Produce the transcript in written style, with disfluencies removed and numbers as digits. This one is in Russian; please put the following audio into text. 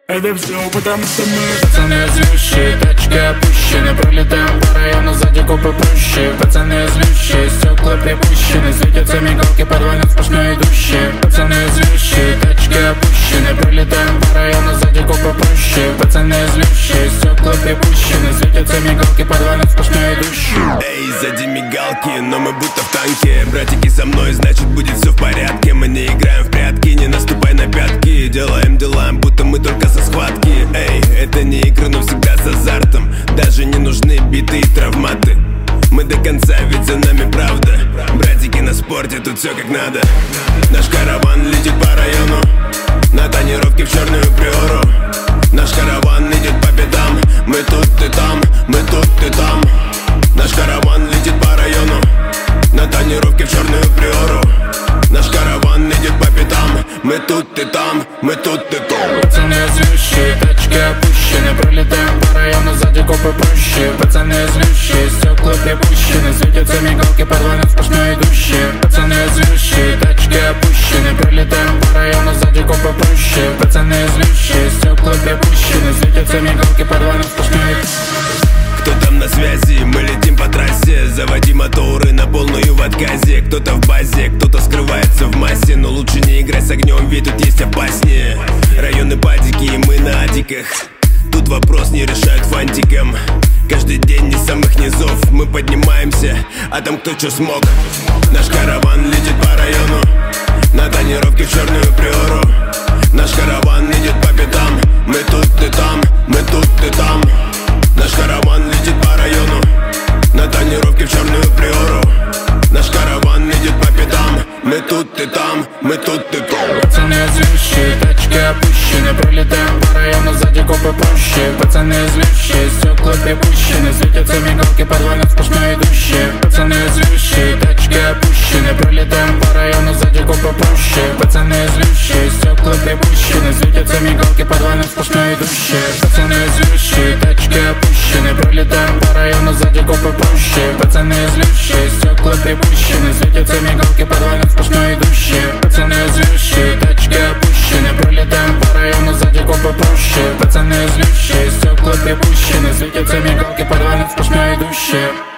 Это все потому, что мы пацаны злющие, тачки опущены, пролетаем по району, сзади копы прущие. Пацаны злющие, стекла припущены, светятся мигалки, подвально сплошной идущие. Пацаны злющие, тачки опущены, пролетаем по району, сзади копы прущие. Пацаны злющие, стекла припущены, светятся мигалки, подвально сплошной идущие. Эй, сзади мигалки, но мы будто в танке. Братики со мной, значит будет все в порядке. Мы не играем в прятки, не наступай на пятки. Делаем дела, будто мы только со схватки. Эй, это не игры, но всегда с азартом. Даже не нужны биты и травматы. Мы до конца, ведь за нами правда. Братики на спорте, тут все как надо. Наш караван летит по району, на тонировке в черную приору. Наш караван идет по пятам. Мы тут, ты там, мы тут, ты там. Наш караван летит по району, на тонировке в черную приору. Наш караван идет по пятам. Мы тут, ты там, мы тут, ты там. Пацаны злющие, тачки опущены, пролетаем по району, сзади копы прущие. Пацаны злющие, стекла припущены, светятся мигалки, подвально сплошной идущие. Пацаны злющие, тачки опущены, пролетаем по району, сзади копы прущие. Пацаны злющие, стекла припущены, светятся мигалки, подвально сплошной идущие. Кто там на связи? Мы летим по трассе. Заводи моторы на полную в отказе. Кто-то в базе, кто-то скрывается в массе. Но лучше не играть с огнем, ведь тут есть опаснее. Районы падики и мы на адиках. Тут вопрос не решают фантиком. Каждый день из самых низов мы поднимаемся, а там кто что смог. Наш караван летит по району, на тонировке в черную приору. Наш караван идет по пятам. Мы тут, ты там, мы тут, ты там. Наш караван летит по району, на тонировке в черную приору. Наш караван идет по пятам. Мы тут, ты там, мы тут, ты там. Пацаны злющие, тачки опущены, пролетаем по району, сзади копы прущие. Пацаны злющие, стекла припущены, светятся мигалки, подвально сплошной идущие. Пацаны злющие, тачки опущены, пролетаем по району, сзади копы прущие. Пацаны злющие, стекла припущены, светятся мигалки, подвально сплошной идущие. Пацаны злющие, тачки опущены, пролетаем по району, сзади копы прущие. Пацаны злющие, стекла припущены, светятся мигалки, подвально сплошной идущие. Пацаны злющие, тачки опущены, пролетаем по району, сзади копы прущие. Пацаны злющие, стекла припущены, светятся мигалки, подвально сплошной идущие.